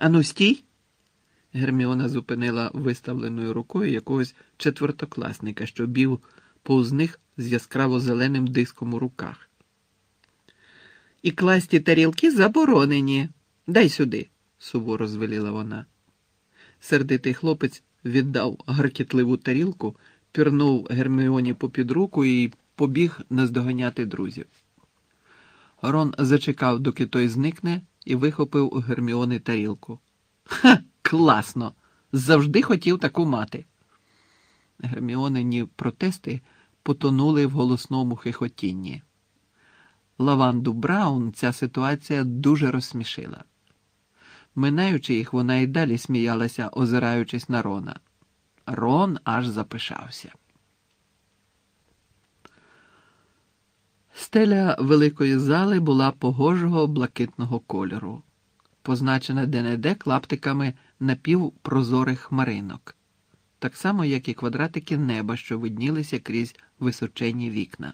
Ану, стій! Герміона зупинила виставленою рукою якогось четвертокласника, що бів повз них з яскраво-зеленим диском у руках. І класти тарілки заборонені. Дай сюди, суворо звеліла вона. Сердитий хлопець віддав гаркітливу тарілку, пірнув Герміоні попід руку і побіг наздоганяти друзів. Рон зачекав, доки той зникне, і вихопив у Герміони тарілку. «Ха! Класно! Завжди хотів таку мати!» Герміонині протести потонули в голосному хихотінні. Лаванду Браун ця ситуація дуже розсмішила. Минаючи їх, вона й далі сміялася, озираючись на Рона. Рон аж запишався. Стеля великої зали була погожого блакитного кольору, позначена де-не-де клаптиками напівпрозорих хмаринок, так само, як і квадратики неба, що виднілися крізь височенні вікна.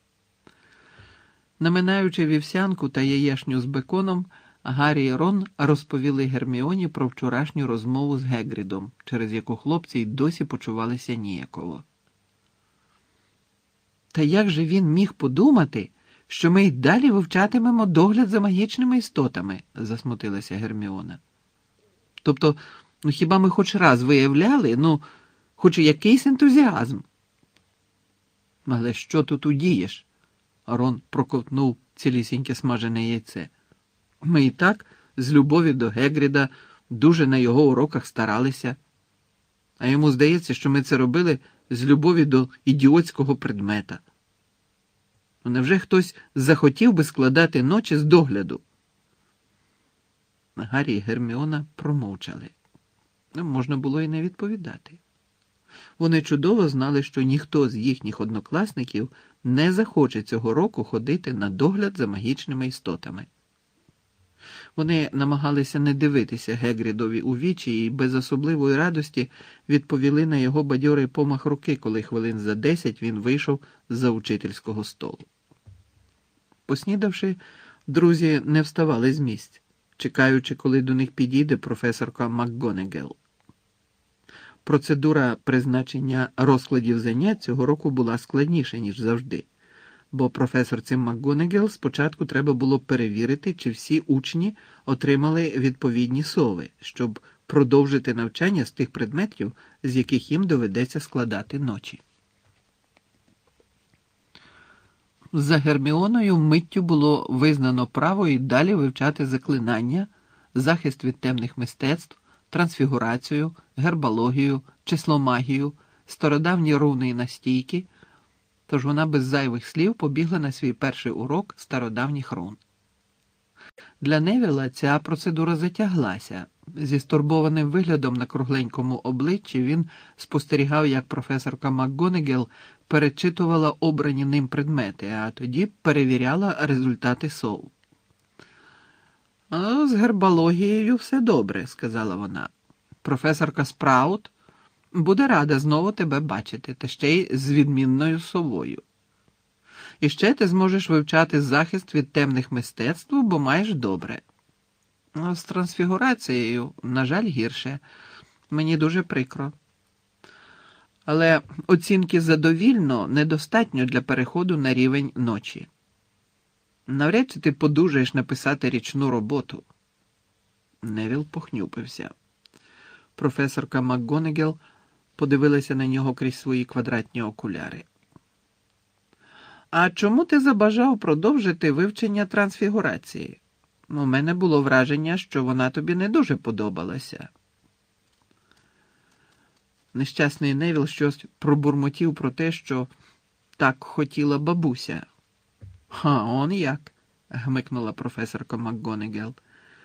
Наминаючи вівсянку та яєшню з беконом, Гаррі і Рон розповіли Герміоні про вчорашню розмову з Гегрідом, через яку хлопці й досі почувалися ніяково. «Та як же він міг подумати, що ми й далі вивчатимемо догляд за магічними істотами?» – засмутилася Герміона. «Тобто, хіба ми хоч раз виявляли, хоч якийсь ентузіазм?» «Але що тут удієш?» – Рон проковтнув цілісіньке смажене яйце. «Ми і так, з любові до Гегріда, дуже на його уроках старалися. А йому здається, що ми це робили з любові до ідіотського предмета. Невже хтось захотів би складати ночі з догляду?» Гаррі і Герміона промовчали. Можна було і не відповідати. Вони чудово знали, що ніхто з їхніх однокласників не захоче цього року ходити на догляд за магічними істотами. Вони намагалися не дивитися Гегрідові у вічі і без особливої радості відповіли на його бадьорий помах руки, коли хвилин за 10 він вийшов з-за учительського столу. Поснідавши, друзі не вставали з місць, чекаючи, коли до них підійде професорка МакГонагал. Процедура призначення розкладів занять цього року була складніша, ніж завжди, бо професорці МакГонагал спочатку треба було перевірити, чи всі учні отримали відповідні сови, щоб продовжити навчання з тих предметів, з яких їм доведеться складати ночі. За Герміоною миттю було визнано право і далі вивчати заклинання, захист від темних мистецтв, трансфігурацію, гербологію, числомагію, стародавні руни і настійки, тож вона без зайвих слів побігла на свій перший урок стародавніх рун. Для Невіла ця процедура затяглася. Зі стурбованим виглядом на кругленькому обличчі він спостерігав, як професорка МакГонагал перечитувала обрані ним предмети, а тоді перевіряла результати сов. «З гербологією все добре», – сказала вона. «Професорка Спраут буде рада знову тебе бачити, та ще й з відмінною совою. І ще ти зможеш вивчати захист від темних мистецтв, бо маєш добре. З трансфігурацією, на жаль, гірше. Мені дуже прикро. Але оцінки задовільно недостатньо для переходу на рівень ночі. Навряд чи ти подужаєш написати річну роботу». Невіл похнюпився. Професорка МакГонагал подивилася на нього крізь свої квадратні окуляри. «А чому ти забажав продовжити вивчення трансфігурації? У мене було враження, що вона тобі не дуже подобалася». Нещасний Невіл щось пробурмотів про те, що так хотіла бабуся. Он як?» – гмикнула професорка МакГонагал.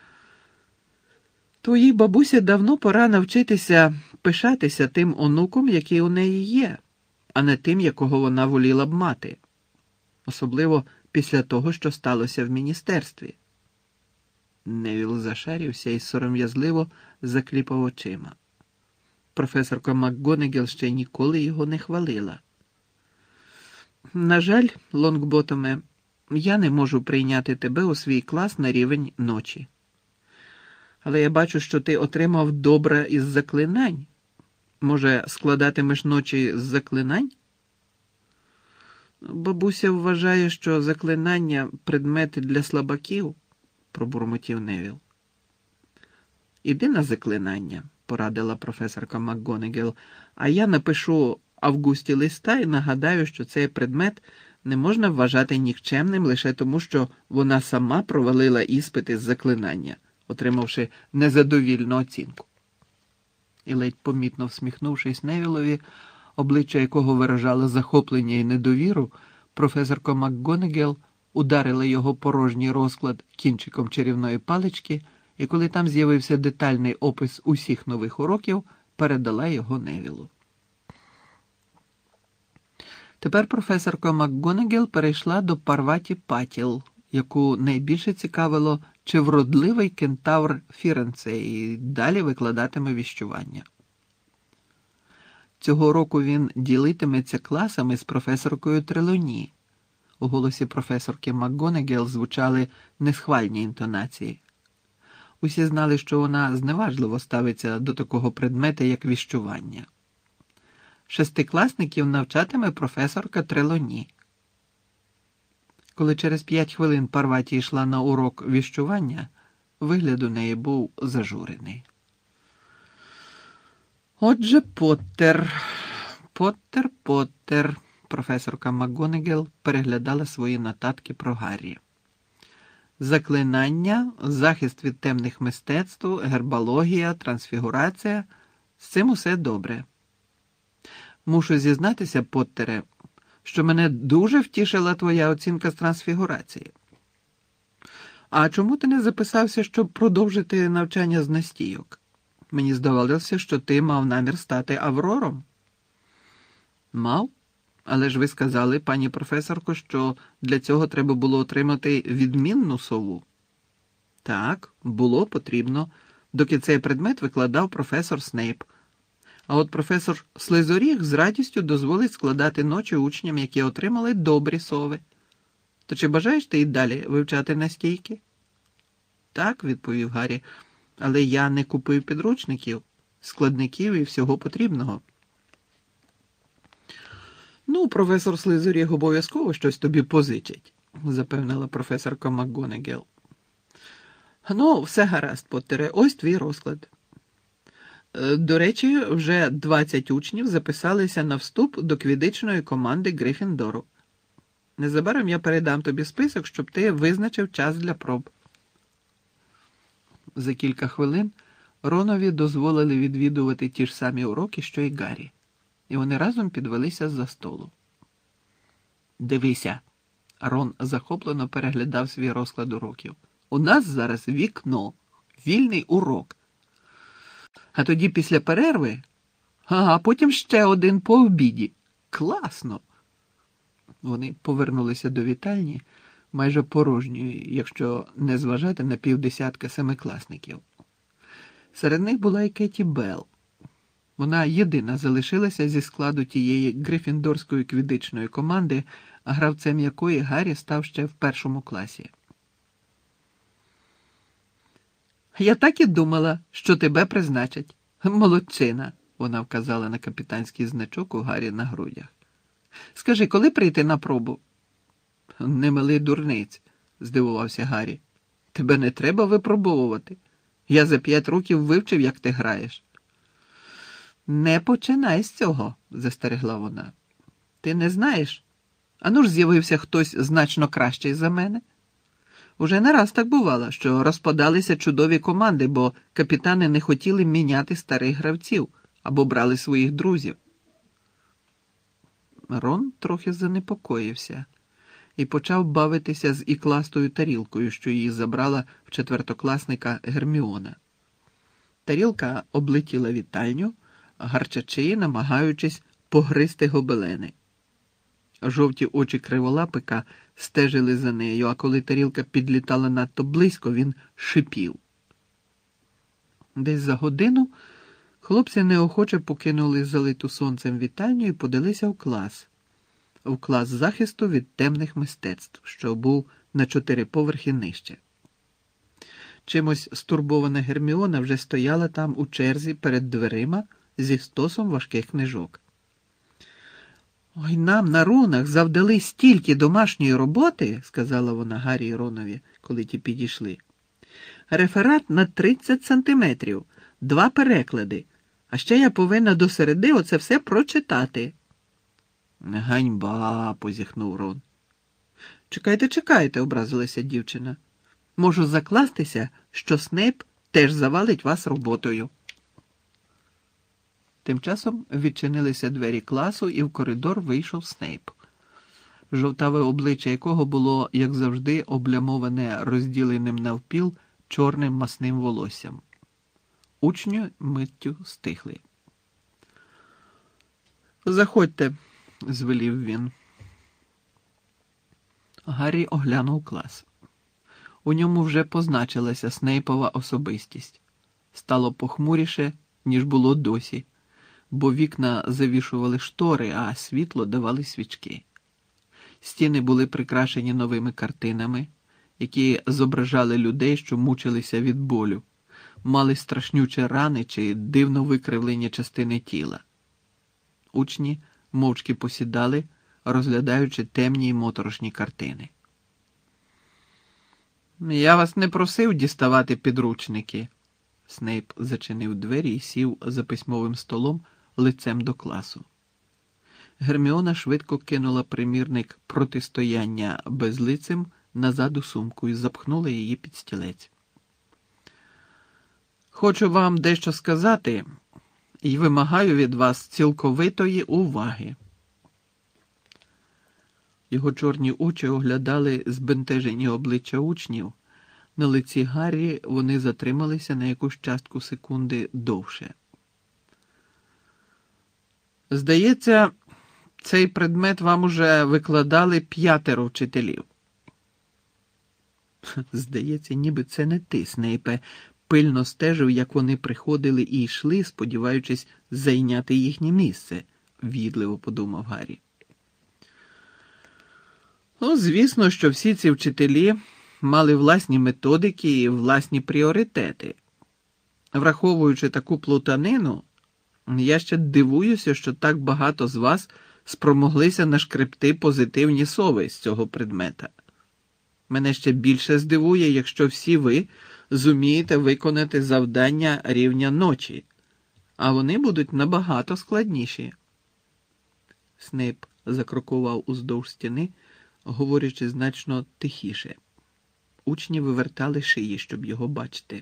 «Твоїй бабусі давно пора навчитися пишатися тим онуком, який у неї є, а не тим, якого вона воліла б мати. Особливо після того, що сталося в міністерстві». Невіл зашарівся і сором'язливо закліпав очима. Професорка МакГонагал ще ніколи його не хвалила. «На жаль, Лонгботоме, я не можу прийняти тебе у свій клас на рівень ночі. Але я бачу, що ти отримав добре із заклинань. Може, складатимеш ночі з заклинань? Бабуся вважає, що заклинання – предмети для слабаків, пробурмотів Невіл. Іди на заклинання, порадила професорка МакГонагал, а я напишу Августі листа і нагадаю, що цей предмет не можна вважати нікчемним лише тому, що вона сама провалила іспити з заклинання, отримавши незадовільну оцінку. І ледь помітно всміхнувшись Невілові, обличчя якого виражало захоплення і недовіру, професорка МакГонагал ударила його порожній розклад кінчиком чарівної палички, і коли там з'явився детальний опис усіх нових уроків, передала його Невілу. Тепер професорка МакГонагал перейшла до Парваті Патіл, яку найбільше цікавило, чи вродливий кентавр Фіренце, і далі викладатиме віщування. Цього року він ділитиметься класами з професоркою Трелоні. У голосі професорки МакГонагал звучали несхвальні інтонації. Усі знали, що вона зневажливо ставиться до такого предмета, як віщування. Шестикласників навчатиме професорка Трелоні. Коли через 5 хвилин Парваті йшла на урок віщування, вигляд у неї був зажурений. Отже, Поттер, професорка МакГонагал переглядала свої нотатки про Гаррі. Заклинання, захист від темних мистецтв, гербологія, трансфігурація – з цим усе добре. Мушу зізнатися, Поттере, що мене дуже втішила твоя оцінка з трансфігурації. А чому ти не записався, щоб продовжити навчання з настійок? Мені здавалося, що ти мав намір стати Аврором. Мав? Але ж ви сказали, пані професорко, що для цього треба було отримати відмінну сову. Так, було потрібно, доки цей предмет викладав професор Снейп. А от професор Слизоріг з радістю дозволить складати ночі учням, які отримали добрі сови. То чи бажаєш ти й далі вивчати настійки? Так, відповів Гаррі, але я не купив підручників, складників і всього потрібного. Ну, професор Слизоріг обов'язково щось тобі позичить, запевнила професорка МакГонагал. Ну, все гаразд, Поттере, ось твій розклад. До речі, вже 20 учнів записалися на вступ до квіддичної команди Гриффіндору. Незабаром я передам тобі список, щоб ти визначив час для проб. За кілька хвилин Ронові дозволили відвідувати ті ж самі уроки, що й Гаррі, і вони разом підвелися з-за столу. «Дивися!» – Рон захоплено переглядав свій розклад уроків. «У нас зараз вікно, вільний урок. А тоді після перерви, а потім ще один по обіді. Класно!» Вони повернулися до вітальні, майже порожньої, якщо не зважати на 50 семикласників. Серед них була і Кеті Белл. Вона єдина залишилася зі складу тієї грифіндорської квіддичної команди, гравцем якої Гаррі став ще в 1 класі. «Я так і думала, що тебе призначать. Молодчина», – вона вказала на капітанський значок у Гаррі на грудях. «Скажи, коли прийти на пробу?» «Не мили дурниць», – здивувався Гаррі. «Тебе не треба випробовувати. Я за 5 років вивчив, як ти граєш». «Не починай з цього», – застерегла вона. «Ти не знаєш? Ану ж з'явився хтось значно кращий за мене. Уже не раз так бувало, що розпадалися чудові команди, бо капітани не хотіли міняти старих гравців або брали своїх друзів». Рон трохи занепокоївся і почав бавитися з ікластою тарілкою, що її забрала в 4-класника Герміона. Тарілка облетіла вітальню, гарчачи, намагаючись погризти гобелени. Жовті очі криволапика стежили за нею, а коли тарілка підлітала надто близько, він шипів. Десь за годину хлопці неохоче покинули залиту сонцем вітальню і подалися в клас захисту від темних мистецтв, що був на 4 поверхи нижче. Чимось стурбована Герміона вже стояла там у черзі перед дверима зі стосом важких книжок. «Ой, нам на рунах завдали стільки домашньої роботи», – сказала вона Гаррі і Ронові, коли ті підійшли. «Реферат на 30 сантиметрів, 2 переклади, а ще я повинна до середи оце все прочитати». «Ганьба», – позіхнув Рон. Чекайте, – образилася дівчина. «Можу закластися, що Снейп теж завалить вас роботою». Тим часом відчинилися двері класу, і в коридор вийшов Снейп, жовтаве обличчя якого було, як завжди, облямоване розділеним навпіл чорним масним волоссям. Учні миттю стихли. «Заходьте», – звелів він. Гаррі оглянув клас. У ньому вже позначилася Снейпова особистість. Стало похмуріше, ніж було досі, бо вікна завішували штори, а світло давали свічки. Стіни були прикрашені новими картинами, які зображали людей, що мучилися від болю, мали страшнючі рани чи дивно викривлені частини тіла. Учні мовчки посідали, розглядаючи темні й моторошні картини. «Я вас не просив діставати підручники». Снейп зачинив двері і сів за письмовим столом лицем до класу. Герміона швидко кинула примірник «Протистояння безлицим» назад у сумку і запхнула її під стілець. «Хочу вам дещо сказати і вимагаю від вас цілковитої уваги». Його чорні очі оглядали збентежені обличчя учнів. На лиці Гаррі вони затрималися на якусь частку секунди довше. «Здається, цей предмет вам уже викладали 5 вчителів». «Здається, ніби це не ти, Снейпе», пильно стежив, як вони приходили і йшли, сподіваючись зайняти їхнє місце, в'їдливо подумав Гаррі. Ну, звісно, що всі ці вчителі мали власні методики і власні пріоритети. Враховуючи таку плутанину, я ще дивуюся, що так багато з вас спромоглися нашкребти позитивні сови з цього предмета. Мене ще більше здивує, якщо всі ви зумієте виконати завдання рівня ночі, а вони будуть набагато складніші. Снейп закрокував уздовж стіни, говорячи значно тихіше. Учні вивертали шиї, щоб його бачити.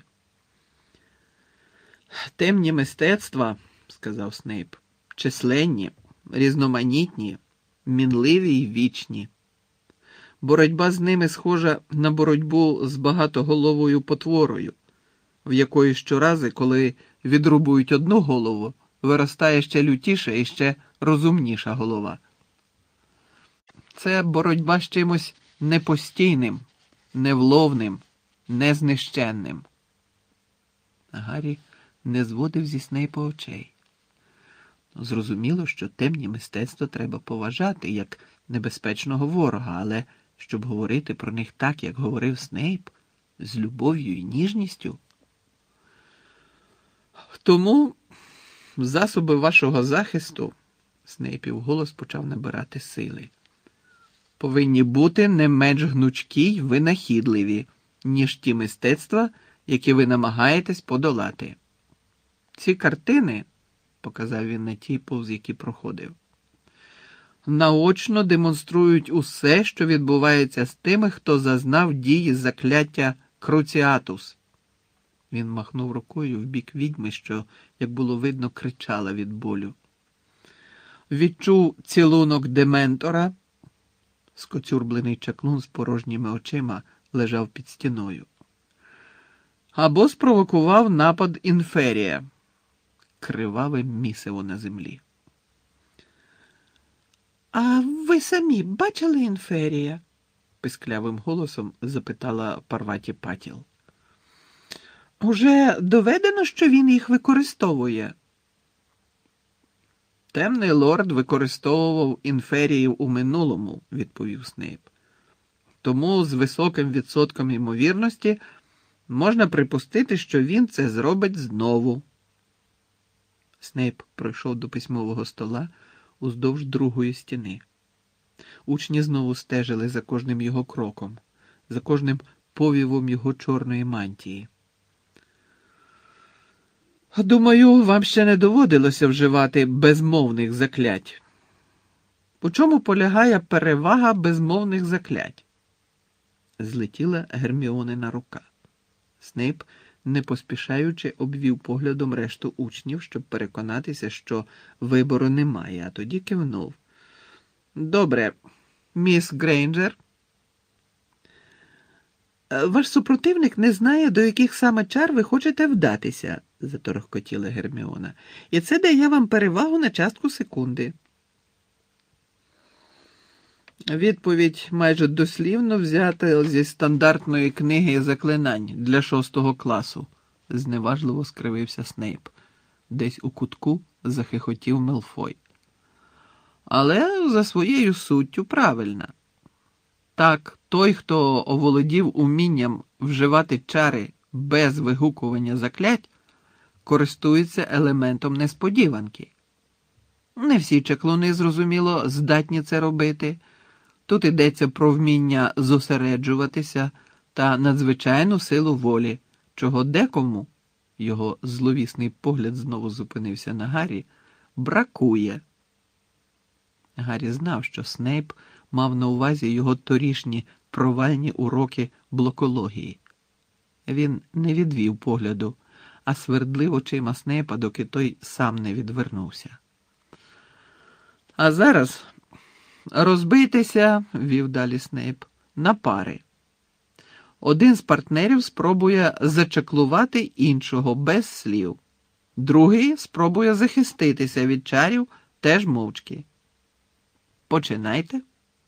«Темні мистецтва, – сказав Снейп, – численні, різноманітні, мінливі й вічні. Боротьба з ними схожа на боротьбу з багатоголовою потворою, в якої щорази, коли відрубують одну голову, виростає ще лютіша і ще розумніша голова. Це боротьба з чимось непостійним, невловним, незнищенним». Гаррі не зводив зі Снейпа очей. Зрозуміло, що темні мистецтва треба поважати як небезпечного ворога, але щоб говорити про них так, як говорив Снейп, з любов'ю і ніжністю. Тому засоби вашого захисту, Снейпів голос почав набирати сили, повинні бути не менш гнучкі й винахідливі, ніж ті мистецтва, які ви намагаєтесь подолати. Ці картини, показав він на ті, повз які проходив, наочно демонструють усе, що відбувається з тими, хто зазнав дії закляття Круціатус. Він махнув рукою в бік відьми, що, як було видно, кричала від болю. Відчув цілунок Дементора. Скоцюрблений чаклун з порожніми очима лежав під стіною. Або спровокував напад Інферія. Криваве місиво на землі. «А ви самі бачили Інферія?» – писклявим голосом запитала Парваті Патіл. «Уже доведено, що він їх використовує?» «Темний лорд використовував інферіїв у минулому», – відповів Снейп. «Тому з високим відсотком ймовірності Можна припустити, що він це зробить знову. Снейп пройшов до письмового стола уздовж другої стіни. Учні знову стежили за кожним його кроком, за кожним повівом його чорної мантії. Думаю, вам ще не доводилося вживати безмовних заклять. У чому полягає перевага безмовних заклять? Злетіла Герміонина рука. Снейп, не поспішаючи, обвів поглядом решту учнів, щоб переконатися, що вибору немає, а тоді кивнув. Добре, міс Грейнджер. Ваш супротивник не знає, до яких саме чар ви хочете вдатися, заторохкотіла Герміона. І це дає вам перевагу на частку секунди. Відповідь майже дослівно взята зі стандартної книги заклинань для 6-го класу, зневажливо скривився Снейп. Десь у кутку захихотів Мелфой. Але за своєю суттю правильна. Так, той, хто оволодів умінням вживати чари без вигукування заклять, користується елементом несподіванки. Не всі чаклуни, зрозуміло, здатні це робити. Тут йдеться про вміння зосереджуватися та надзвичайну силу волі, чого декому, його зловісний погляд знову зупинився на Гаррі, бракує. Гаррі знав, що Снейп мав на увазі його торішні провальні уроки блокології. Він не відвів погляду, а свердлив очима Снейпа, доки той сам не відвернувся. А зараз розбийтеся, вів далі Снейп, на пари. Один з партнерів спробує зачаклувати іншого без слів. Другий спробує захиститися від чарів теж мовчки. Починайте.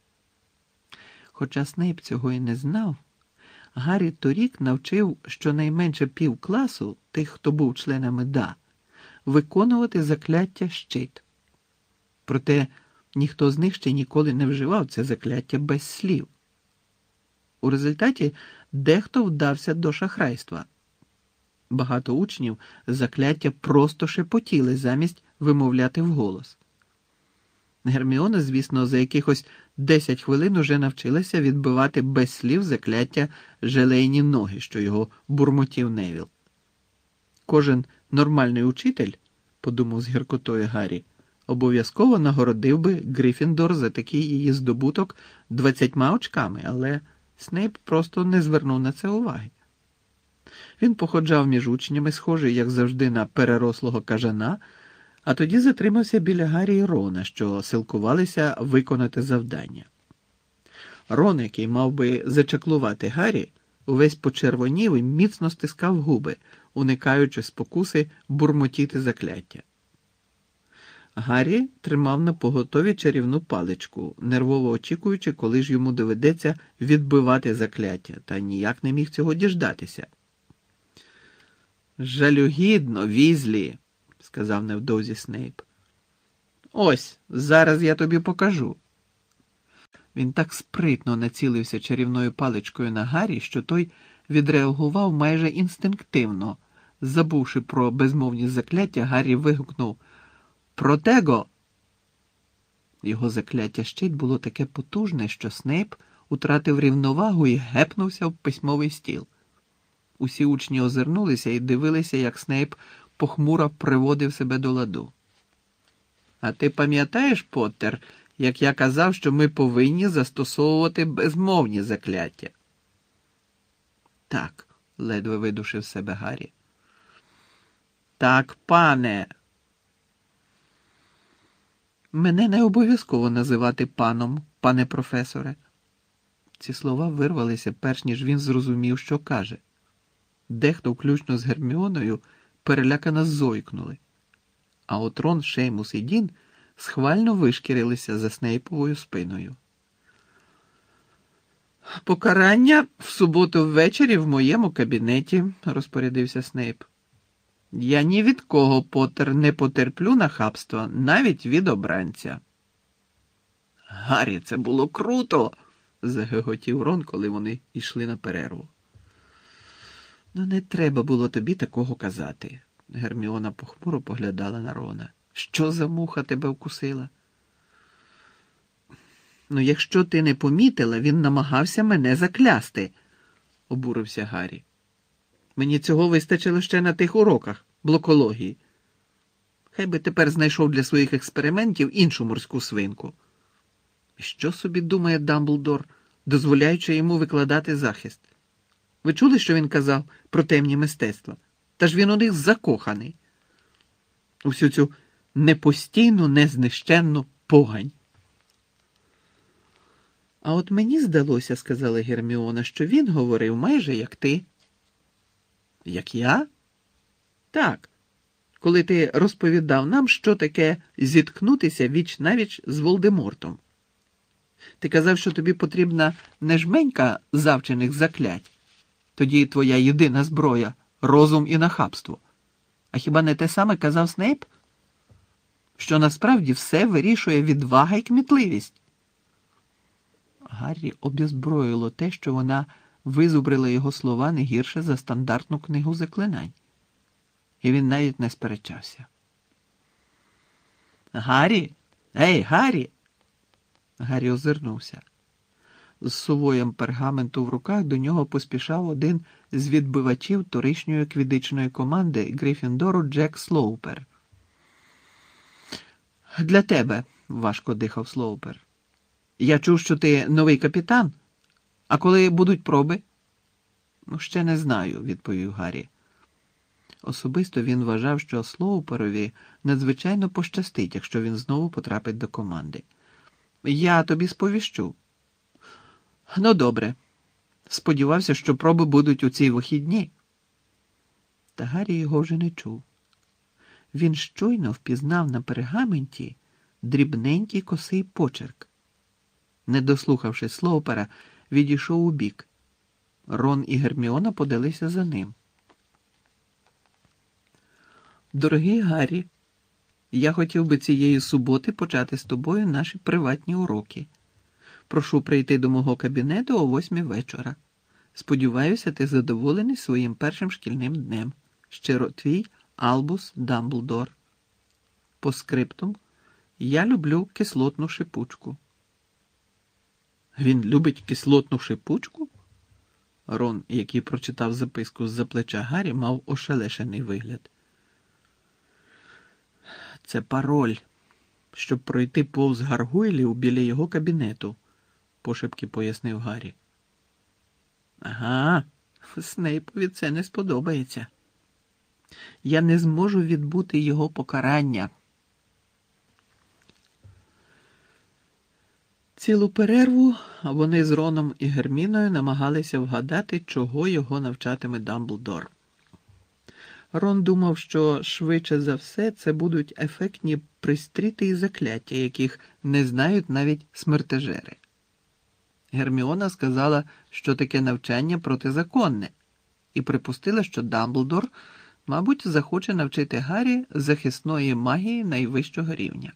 Хоча Снейп цього і не знав, Гаррі торік навчив щонайменше півкласу тих, хто був членами ДА, виконувати закляття щит. Проте ніхто з них ще ніколи не вживав це закляття без слів. У результаті дехто вдався до шахрайства. Багато учнів закляття просто шепотіли замість вимовляти вголос. Герміона, звісно, за якихось 10 хвилин уже навчилася відбивати без слів закляття «желейні ноги», що його бурмотів Невіл. Кожен нормальний учитель, подумав з гіркотою Гаррі, обов'язково нагородив би Гриффіндор за такий її здобуток 20 очками, але Снейп просто не звернув на це уваги. Він походжав між учнями, схожий, як завжди, на перерослого кажана, а тоді затримався біля Гаррі і Рона, що силкувалися виконати завдання. Рон, який мав би зачаклувати Гаррі, увесь почервонів і міцно стискав губи, уникаючи спокуси бурмотіти закляття. Гаррі тримав на поготові чарівну паличку, нервово очікуючи, коли ж йому доведеться відбивати закляття, та ніяк не міг цього діждатися. «Жалюгідно, Візлі!» – сказав невдовзі Снейп. «Ось, зараз я тобі покажу». Він так спритно націлився чарівною паличкою на Гаррі, що той відреагував майже інстинктивно. Забувши про безмовні закляття, Гаррі вигукнув «Протего!». Його закляття щит було таке потужне, що Снейп утратив рівновагу і гепнувся в письмовий стіл. Усі учні озирнулися і дивилися, як Снейп похмуро приводив себе до ладу. «А ти пам'ятаєш, Поттер, як я казав, що ми повинні застосовувати безмовні закляття?» «Так», – ледве видушив себе Гаррі. «Так, пане!» «Мене не обов'язково називати паном, пане професоре». Ці слова вирвалися, перш ніж він зрозумів, що каже. Дехто, включно з Герміоною, перелякано зойкнули. А от Рон, Шеймус і Дін схвально вишкірилися за Снейповою спиною. «Покарання в суботу ввечері в моєму кабінеті», – розпорядився Снейп. «Я ні від кого, Поттер, не потерплю нахабства, навіть від обранця». «Гаррі, це було круто!» – загиготів Рон, коли вони йшли на перерву. Ну, не треба було тобі такого казати. Герміона похмуро поглядала на Рона. Що за муха тебе вкусила? Ну, якщо ти не помітила, він намагався мене заклясти, обурився Гаррі. Мені цього вистачило ще на тих уроках блокології. Хай би тепер знайшов для своїх експериментів іншу морську свинку. І що собі думає Дамблдор, дозволяючи йому викладати захист? Ви чули, що він казав про темні мистецтва? Та ж він у них закоханий. У всю цю непостійну, незнищенну погань. А от мені здалося, сказала Герміона, що він говорив майже як ти. Як я? Так. Коли ти розповідав нам, що таке зіткнутися віч-навіч з Волдемортом. Ти казав, що тобі потрібна не жменька завчених заклять. Тоді твоя єдина зброя – розум і нахабство. А хіба не те саме казав Снейп? Що насправді все вирішує відвага і кмітливість. Гаррі обезброїло те, що вона визубрила його слова не гірше за стандартну книгу заклинань. І він навіть не сперечався. «Гаррі! Ей, Гаррі!» Гаррі озирнувся. З сувоєм пергаменту в руках до нього поспішав один з відбивачів торішньої квідичної команди Гриффіндору Джек Слоупер. «Для тебе», – важко дихав Слоупер. «Я чув, що ти новий капітан. А коли будуть проби?» «Ну, ще не знаю», – відповів Гаррі. Особисто він вважав, що Слоуперові надзвичайно пощастить, якщо він знову потрапить до команди. «Я тобі сповіщу». «Ну, добре. Сподівався, що проби будуть у ці вихідні». Та Гаррі його вже не чув. Він щойно впізнав на пергаменті дрібненький косий почерк. Не дослухавши Слоупера, відійшов убік. Рон і Герміона подалися за ним. «Дорогий Гаррі, я хотів би цієї суботи почати з тобою наші приватні уроки. Прошу прийти до мого кабінету о 8 вечора. Сподіваюся, ти задоволений своїм першим шкільним днем. Щиро твій Албус Дамблдор. По скриптум, я люблю кислотну шипучку». «Він любить кислотну шипучку?» Рон, який прочитав записку з-за плеча Гаррі, мав ошелешений вигляд. «Це пароль, щоб пройти повз гаргуйлів біля його кабінету», – пошепки пояснив Гаррі. «Ага, Снейпові це не сподобається. Я не зможу відбути його покарання». Цілу перерву вони з Роном і Герміною намагалися вгадати, чого його навчатиме Дамблдор. Рон думав, що швидше за все це будуть ефектні пристріти і закляття, яких не знають навіть смертежери. Герміона сказала, що таке навчання протизаконне, і припустила, що Дамблдор, мабуть, захоче навчити Гаррі захисної магії найвищого рівня.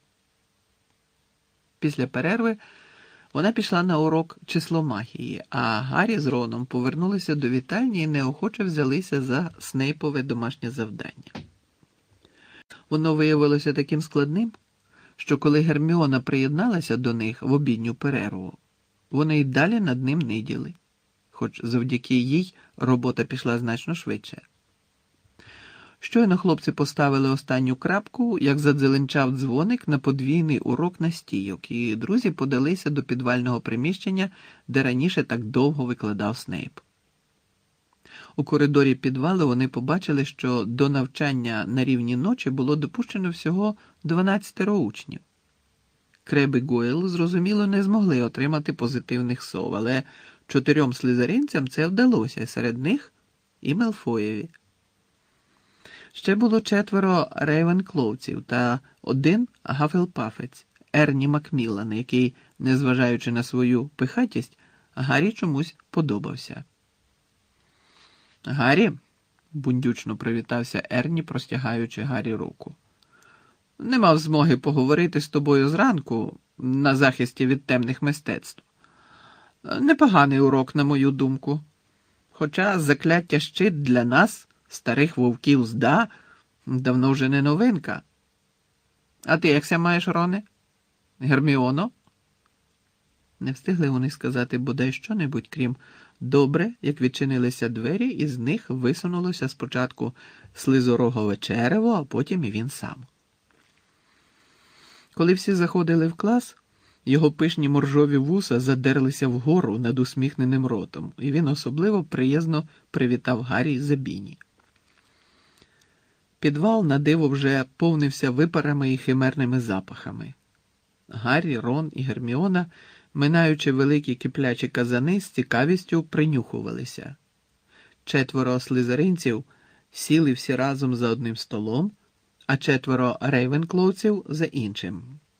Після перерви вона пішла на урок числомагії, а Гаррі з Роном повернулися до вітальні і неохоче взялися за Снейпове домашнє завдання. Воно виявилося таким складним, що коли Герміона приєдналася до них в обідню перерву, вони й далі над ним ниділи, хоч завдяки їй робота пішла значно швидше. Щойно хлопці поставили останню крапку, як задзеленчав дзвоник на подвійний урок настійок, і друзі подалися до підвального приміщення, де раніше так довго викладав Снейп. У коридорі підвалу вони побачили, що до навчання на рівні ночі було допущено всього 12 учнів. Креб і Гойл, зрозуміло, не змогли отримати позитивних сов, але 4 слизеринцям це вдалося, і серед них і Мелфоєві. Ще було 4 рейвенкловців та 1 гафелпафець, Ерні Макміллан, який, незважаючи на свою пихатість, Гаррі чомусь подобався. «Гаррі», – бундючно привітався Ерні, простягаючи Гаррі руку. «Не мав змоги поговорити з тобою зранку на захисті від темних мистецтв. Непоганий урок, на мою думку. Хоча закляття щит для нас, старих вовків зда, давно вже не новинка. А ти якся маєш, Роне? Герміоно? Не встигли вони сказати бодай що-небудь, крім «добре», як відчинилися двері, і з них висунулося спочатку слизорогове черево, а потім і він сам. Коли всі заходили в клас, його пишні моржові вуса задерлися вгору над усміхненим ротом, і він особливо приязно привітав Гаррі за Біні. Підвал на диво вже повнився випарами і химерними запахами. Гаррі, Рон і Герміона, минаючи великі киплячі казани, з цікавістю принюхувалися. 4 слизеринців сіли всі разом за одним столом, а 4 рейвенклоуців за іншим.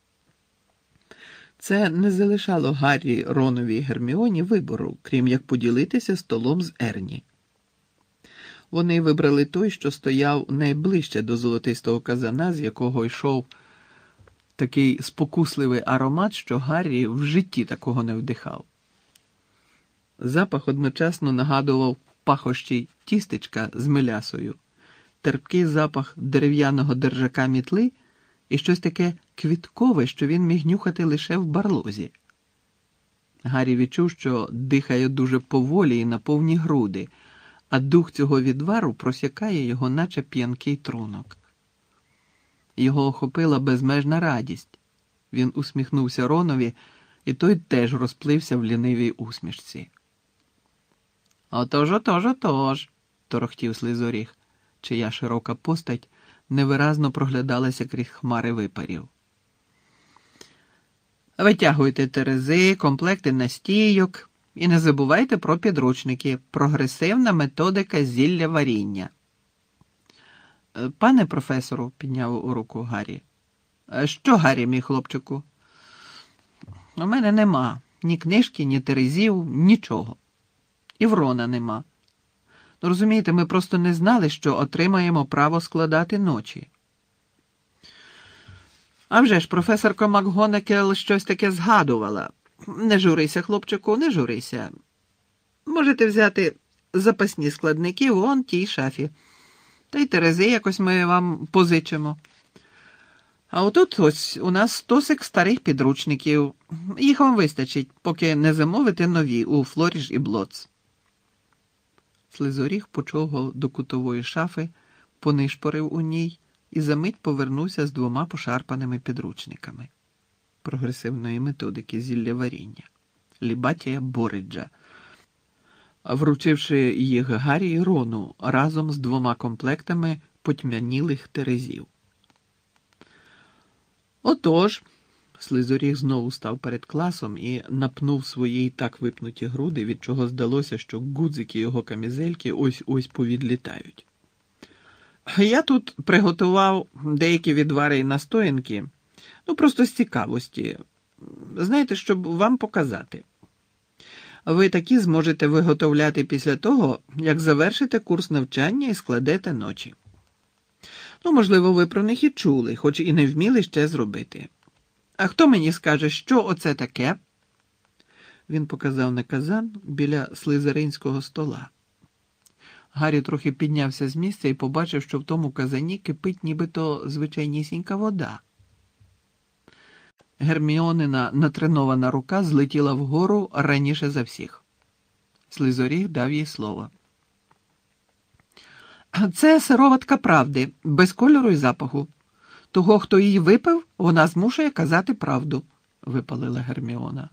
Це не залишало Гаррі, Ронові і Герміоні вибору, крім як поділитися столом з Ерні. Вони вибрали той, що стояв найближче до золотистого казана, з якого йшов такий спокусливий аромат, що Гаррі в житті такого не вдихав. Запах одночасно нагадував пахощі тістечка з мелясою, терпкий запах дерев'яного держака мітли і щось таке квіткове, що він міг нюхати лише в барлозі. Гаррі відчув, що дихає дуже поволі і на повні груди, а дух цього відвару просякає його, наче п'янкий трунок. Його охопила безмежна радість. Він усміхнувся Ронові, і той теж розплився в лінивій усмішці. «Отож», – торохтів Слизоріг, чия широка постать невиразно проглядалася крізь хмари випарів. «Витягуйте терези, комплекти настійок і не забувайте про підручники. Прогресивна методика зілля варіння». «Пане професору», – підняв руку Гаррі. «Що, Гаррі, мій хлопчику?» «У мене нема ні книжки, ні терезів, нічого. І в Рона нема. Ну, розумієте, ми просто не знали, що отримаємо право складати ночі». «А вже ж, професорка МакГонагал щось таке згадувала. Не журися, хлопчику, не журися. Можете взяти запасні складники вон тій шафі. Та й терези якось ми вам позичимо. А отут ось у нас стосик старих підручників. Їх вам вистачить, поки не замовите нові у Флоріж і Блоц». Слизоріг почовгав до кутової шафи, понишпорив у ній і за мить повернувся з 2 пошарпаними підручниками прогресивної методики зілля варіння Лібатія Бориджа, вручивши їх Гаррі і Рону разом з 2 комплектами потьмянілих терезів. «Отож», – Слизоріг знову став перед класом і напнув свої й так випнуті груди, від чого здалося, що гудзики його камізельки ось-ось повідлітають. «Я тут приготував деякі відвари і настоянки, просто з цікавості. Знаєте, щоб вам показати. Ви такі зможете виготовляти після того, як завершите курс навчання і складете ночі. Можливо, ви про них і чули, хоч і не вміли ще зробити. А хто мені скаже, що оце таке?» Він показав на казан біля слизеринського стола. Гаррі трохи піднявся з місця і побачив, що в тому казані кипить нібито звичайнісінька вода. Герміонина натренована рука злетіла вгору раніше за всіх. Слизоріг дав їй слово. «Це сироватка правди, без кольору і запаху. Того, хто її випив, вона змушує казати правду», – випалила Герміона.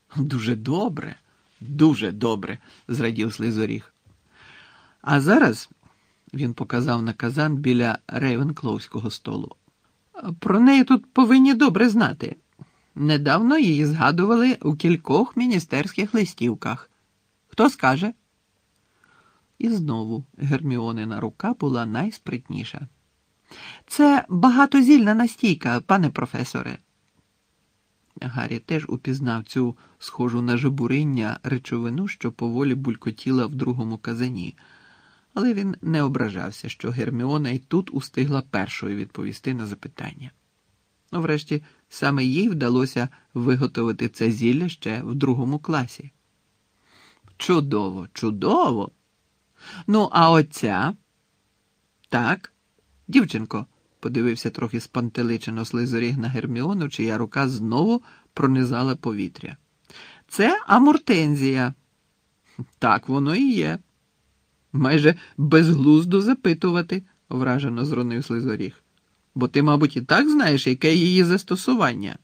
Дуже добре», – зрадів Слизоріг. «А зараз», – він показав на казан біля рейвенклоуського столу, – «про неї тут повинні добре знати. Недавно її згадували у кількох міністерських листівках. Хто скаже?» І знову Герміонина рука була найспритніша. «Це багатозільна настійка, пане професоре». Гаррі теж упізнав цю схожу на жебуриння речовину, що поволі булькотіла в другому казані, але він не ображався, що Герміона й тут устигла першою відповісти на запитання. Врешті, саме їй вдалося виготовити це зілля ще в 2 класі. «Чудово, чудово!» Ну, а оця? Так, дівчинко, подивився трохи спантеличено слизоріг на Герміону, чия рука знову пронизала повітря. Це амортензія. Так воно і є. Майже безглуздо запитувати, вражено зронив слизоріг. Бо ти, мабуть, і так знаєш, яке її застосування.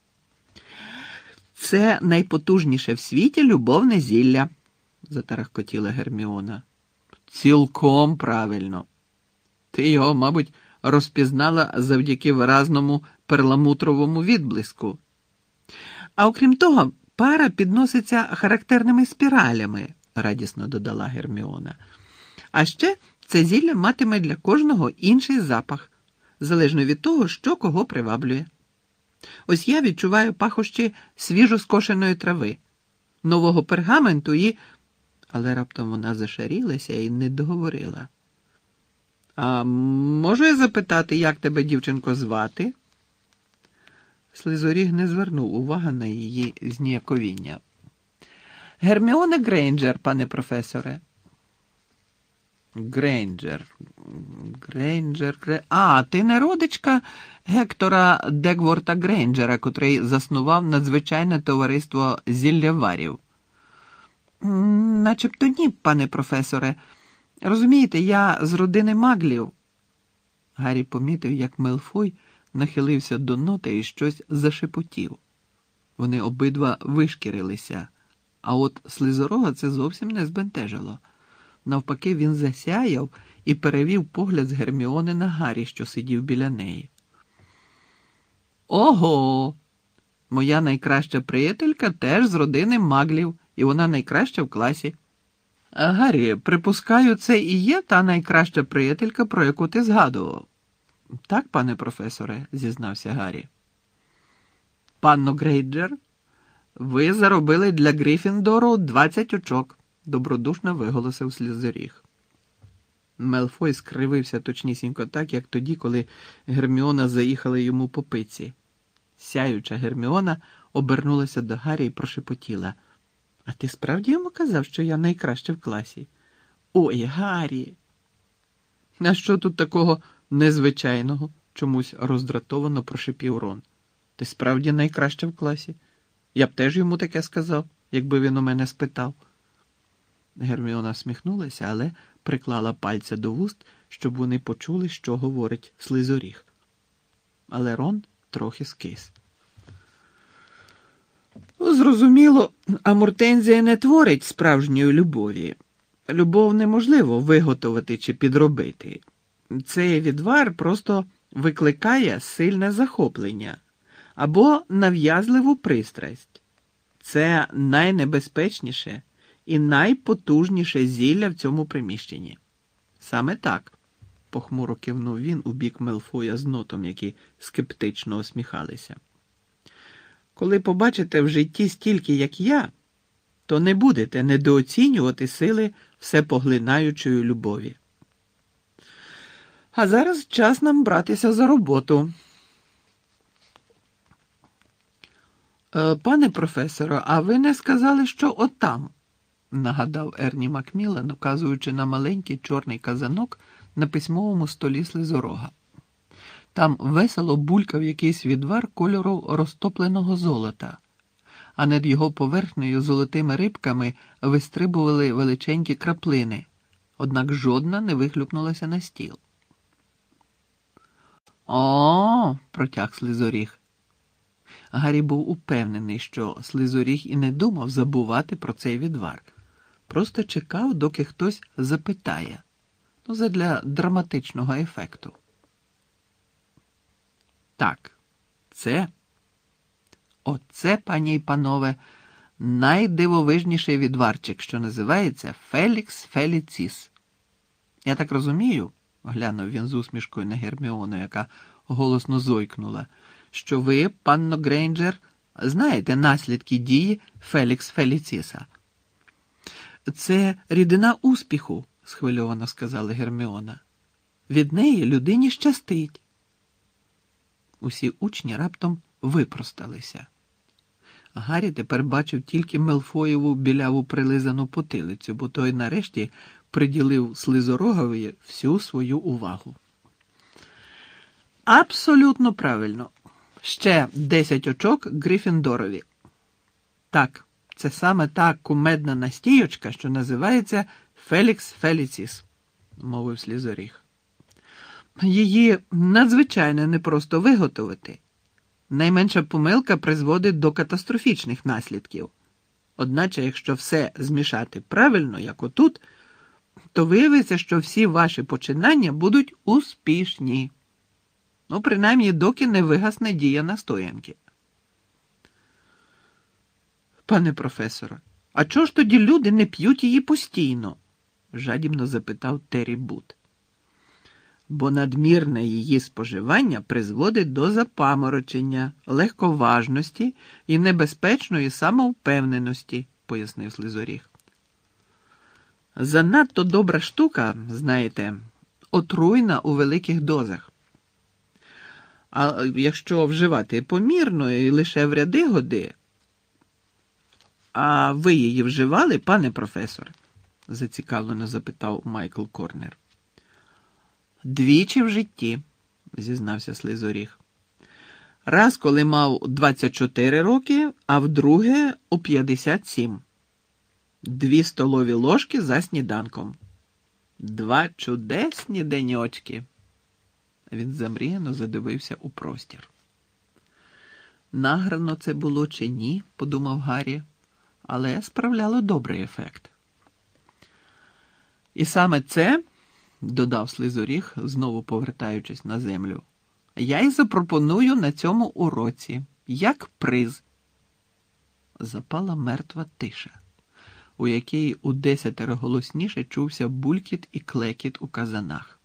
Це найпотужніше в світі любовне зілля, затарахкотіла Герміона. Цілком правильно. Ти його, мабуть, розпізнала завдяки виразному перламутровому відблиску. А окрім того, пара підноситься характерними спіралями, радісно додала Герміона. А ще це зілля матиме для кожного інший запах, залежно від того, що кого приваблює. Ось я відчуваю пахощі свіжо скошеної трави, нового пергаменту і... Але раптом вона зашарілася і не договорила. А можу я запитати, як тебе, дівчинко, звати? Слизоріг не звернув уваги на її зніяковіння. Герміона Грейнджер, пане професоре. Грейнджер. А, ти не родичка Гектора Дегворта Грейнджера, котрий заснував надзвичайне товариство зілляварів. Начебто ні, пане професоре. Розумієте, я з родини маглів. Гаррі помітив, як Мелфой нахилився до ноти і щось зашепотів. Вони обидва вишкірилися, а от Слизорога це зовсім не збентежило. Навпаки, він засяяв і перевів погляд з Герміони на Гаррі, що сидів біля неї. Ого! Моя найкраща приятелька теж з родини маглів, і вона найкраща в класі. Гаррі, припускаю, це і є та найкраща приятелька, про яку ти згадував. Так, пане професоре, зізнався Гаррі. Панно Грейнджер, ви заробили для Гриффіндору 20 очок, добродушно виголосив Слизоріг. Мелфой скривився точнісінько так, як тоді, коли Герміона заїхала йому по пиці. Сяюча Герміона обернулася до Гаррі і прошепотіла. А ти справді йому казав, що я найкраща в класі? Ой, Гаррі! А що тут такого незвичайного? Чомусь роздратовано прошепів Рон. Ти справді найкраща в класі? Я б теж йому таке сказав, якби він у мене спитав. Герміона всміхнулася, але приклала пальця до вуст, щоб вони почули, що говорить Слизоріг. Але Рон трохи скис. Зрозуміло, амортензія не творить справжньої любові. Любов неможливо виготовити чи підробити. Цей відвар просто викликає сильне захоплення або нав'язливу пристрасть. Це найнебезпечніше і найпотужніше зілля в цьому приміщенні. Саме так, похмуро кивнув він у бік Мелфоя з Нотом, які скептично усміхалися. Коли побачите в житті стільки, як я, то не будете недооцінювати сили всепоглинаючої любові. А зараз час нам братися за роботу. Пане професоре, а ви не сказали, що отам, нагадав Ерні Макміллан, указуючи на маленький чорний казанок на письмовому столі Слизорога. Там весело булькав якийсь відвар кольору розтопленого золота, а над його поверхнею золотими рибками вистрибували величенькі краплини, однак жодна не вихлюпнулася на стіл. «О!» – протяг Слизоріг. Гаррі був упевнений, що Слизоріг і не думав забувати про цей відвар. Просто чекав, доки хтось запитає. Задля драматичного ефекту. Так, оце, пані й панове, найдивовижніший відварчик, що називається Фелікс Феліціс. Я так розумію, глянув він з усмішкою на Герміону, яка голосно зойкнула, що ви, панно Грейнджер, знаєте наслідки дії Фелікс Феліціса. Це рідина успіху, схвильовано сказала Герміона. Від неї людині щастить. Усі учні раптом випросталися. Гаррі тепер бачив тільки Мелфоєву біляву прилизану потилицю, бо той нарешті приділив Слизорогові всю свою увагу. Абсолютно правильно. Ще 10 очок Грифіндорові. Так, це саме та кумедна настійочка, що називається Фелікс Феліціс, мовив Слизоріг. Її надзвичайно непросто виготовити. Найменша помилка призводить до катастрофічних наслідків. Одначе, якщо все змішати правильно, як отут, то виявиться, що всі ваші починання будуть успішні. Ну, принаймні, доки не вигасне дія настоянки. Пане професоре, а чого ж тоді люди не п'ють її постійно? Жадібно запитав Террі Бут. Бо надмірне її споживання призводить до запаморочення, легковажності і небезпечної самовпевненості, пояснив Слизоріг. Занадто добра штука, знаєте, отруйна у великих дозах. А якщо вживати помірно і лише в ряди годи. А ви її вживали, пане професор? Зацікавлено запитав Майкл Корнер. Двічі в житті, зізнався Слизоріг. Раз, коли мав 24 роки, а вдруге у 57. 2 столові ложки за сніданком. 2 чудесні деньочки. Він замріяно задивився у простір. Награно це було чи ні, подумав Гаррі, але справляло добрий ефект. І саме це, додав Слизоріг, знову повертаючись на землю, я й запропоную на цьому уроці, як приз. Запала мертва тиша, у якій у 10 голосніше чувся булькіт і клекіт у казанах.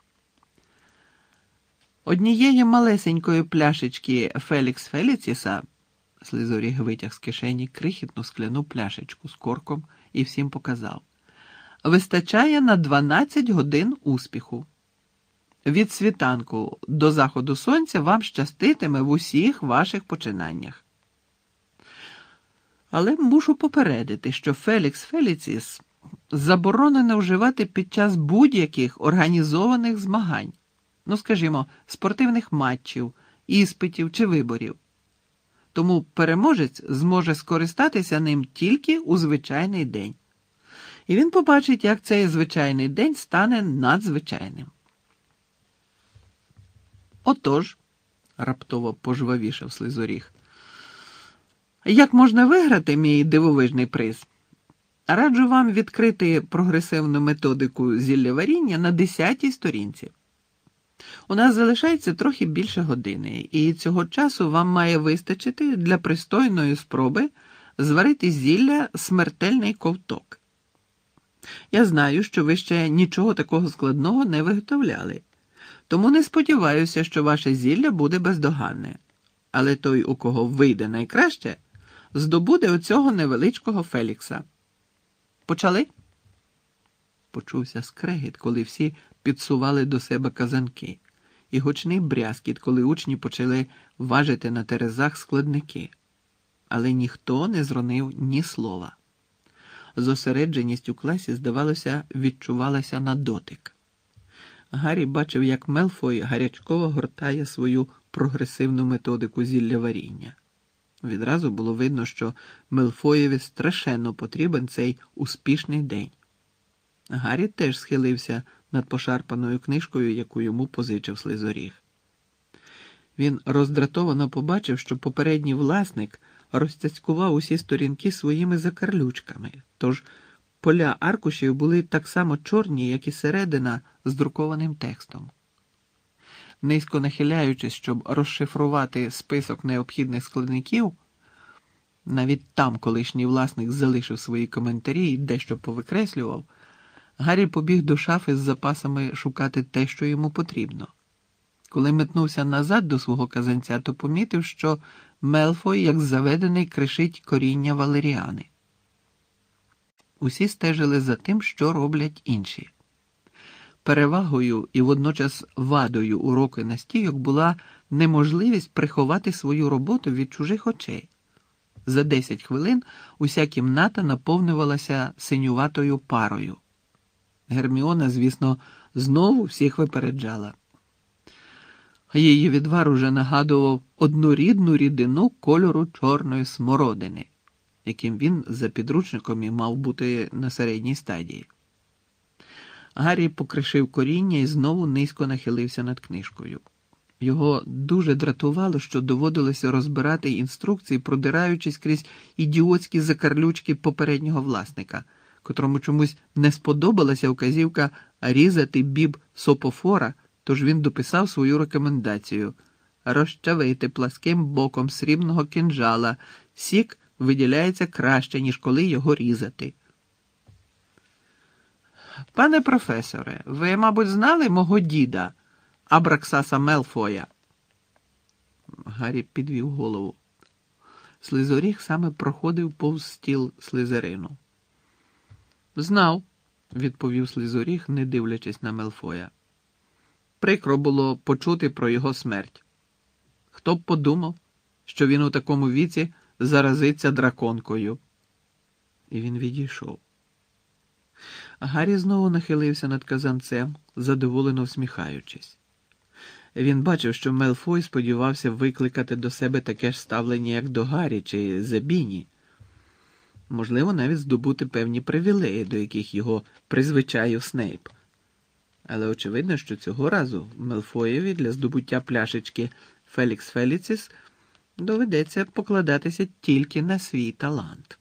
Однієї малесенької пляшечки Фелікс Феліціса, Слизоріг витяг з кишені крихітну скляну пляшечку з корком і всім показав, вистачає на 12 годин успіху. Від світанку до заходу сонця вам щаститиме в усіх ваших починаннях. Але мушу попередити, що Фелікс Феліціс заборонено вживати під час будь-яких організованих змагань. Ну, скажімо, спортивних матчів, іспитів чи виборів. Тому переможець зможе скористатися ним тільки у звичайний день. І він побачить, як цей звичайний день стане надзвичайним. Отож, раптово пожвавішав Слизоріг, як можна виграти мій дивовижний приз? Раджу вам відкрити прогресивну методику зіллєваріння на 10-й сторінці. У нас залишається трохи більше години, і цього часу вам має вистачити для пристойної спроби зварити зілля «Смертельний ковток». Я знаю, що ви ще нічого такого складного не виготовляли, тому не сподіваюся, що ваше зілля буде бездоганне. Але той, у кого вийде найкраще, здобуде оцього невеличкого Фелікса. Почали? Почувся скрегіт, коли всі підсували до себе казанки, і гучний брязкіт, коли учні почали важити на терезах складники. Але ніхто не зронив ні слова. Зосередженість у класі, здавалося, відчувалася на дотик. Гаррі бачив, як Мелфой гарячково гортає свою прогресивну методику зілляваріння. Відразу було видно, що Мелфоєві страшенно потрібен цей успішний день. Гаррі теж схилився над пошарпаною книжкою, яку йому позичив Слизоріг. Він роздратовано побачив, що попередній власник розцяцькував усі сторінки своїми закарлючками, тож поля аркушів були так само чорні, як і середина з друкованим текстом. Низько нахиляючись, щоб розшифрувати список необхідних складників, навіть там колишній власник залишив свої коментарі і дещо повикреслював, Гаррі побіг до шафи з запасами шукати те, що йому потрібно. Коли метнувся назад до свого казанця, то помітив, що Мелфой, як заведений, кришить коріння валеріани. Усі стежили за тим, що роблять інші. Перевагою і водночас вадою уроку настійок була неможливість приховати свою роботу від чужих очей. За 10 хвилин уся кімната наповнювалася синюватою парою. Герміона, звісно, знову всіх випереджала. Її відвар уже нагадував однорідну рідину кольору чорної смородини, яким він за підручником і мав бути на середній стадії. Гаррі покришив коріння і знову низько нахилився над книжкою. Його дуже дратувало, що доводилося розбирати інструкції, продираючись крізь ідіотські закарлючки попереднього власника, котрому чомусь не сподобалася указівка різати біб сопофора, тож він дописав свою рекомендацію – розчавити пласким боком срібного кинджала, сік виділяється краще, ніж коли його різати. Пане професоре, ви, мабуть, знали мого діда, Абраксаса Мелфоя? Гаррі підвів голову. Слизоріг саме проходив повз стіл Слизерину. Знав, відповів Слизоріг, не дивлячись на Мелфоя. Прикро було почути про його смерть. Хто б подумав, що він у такому віці заразиться драконкою. І він відійшов. Гаррі знову нахилився над казанцем, задоволено всміхаючись. Він бачив, що Мелфой сподівався викликати до себе таке ж ставлення, як до Гаррі чи Забіні. Можливо, навіть здобути певні привілеї, до яких його призвичаїв Снейп. Але очевидно, що цього разу Мелфоєві для здобуття пляшечки Фелікс Феліціс доведеться покладатися тільки на свій талант.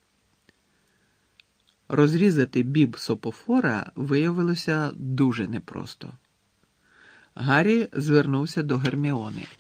Розрізати біб сопофора виявилося дуже непросто. Гаррі звернувся до Герміони.